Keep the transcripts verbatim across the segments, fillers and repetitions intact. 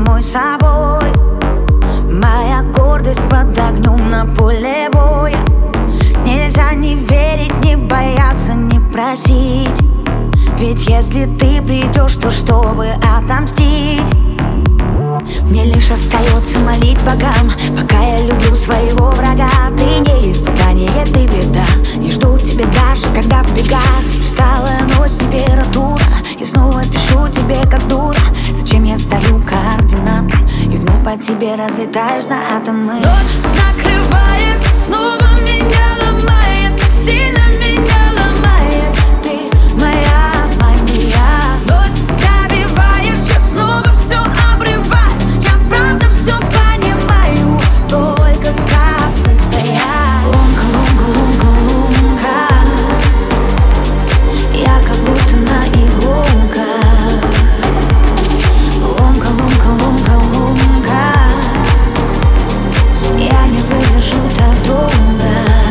самой собой. Моя гордость под огнем на поле боя. Нельзя не верить, не бояться, не просить. Ведь если ты придешь, то чтобы отомстить, мне лишь остается молить богам, пока я люблю своего врага. Ты не испытание, ты беда. Не жду тебя даже, когда в бегах. Усталая ночь, температура. Я снова пишу тебе, как дура. Зачем я сдаю координаты и вновь по тебе разлетаюсь на атомы. Ночь накрывает, снова меня ломает, сильно меня ломает. Ты моя мания. Вновь добиваешь, я снова все обрываю. Я правда все понимаю, Только как выстоять. Ломка, ломка, ломка, ломка. Я как будто на иголках. Ломка, ломка, ломка, ломка. Я не выдержу так долго.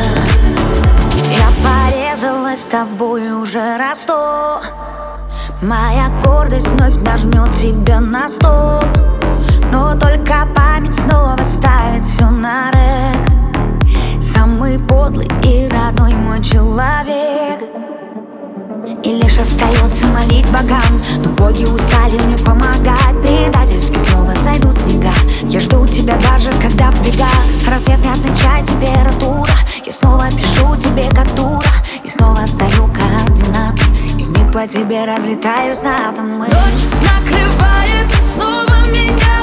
Я порезалась с тобой уже раз сто. Моя гордость вновь нажмет тебя на стоп. Но только память снова ставит все на рэк. Самый подлый и родной мой человек. И лишь остается молить богам, но боги устали мне помогать. Предательски снова сойдут снега. Я жду тебя даже когда в бегах. Рассвет не отмечает температура. Я снова пишу тебе как дура. И снова сдаю координаты и вмиг по тебе разлетаюсь на атомы. ночь накрывает, снова меня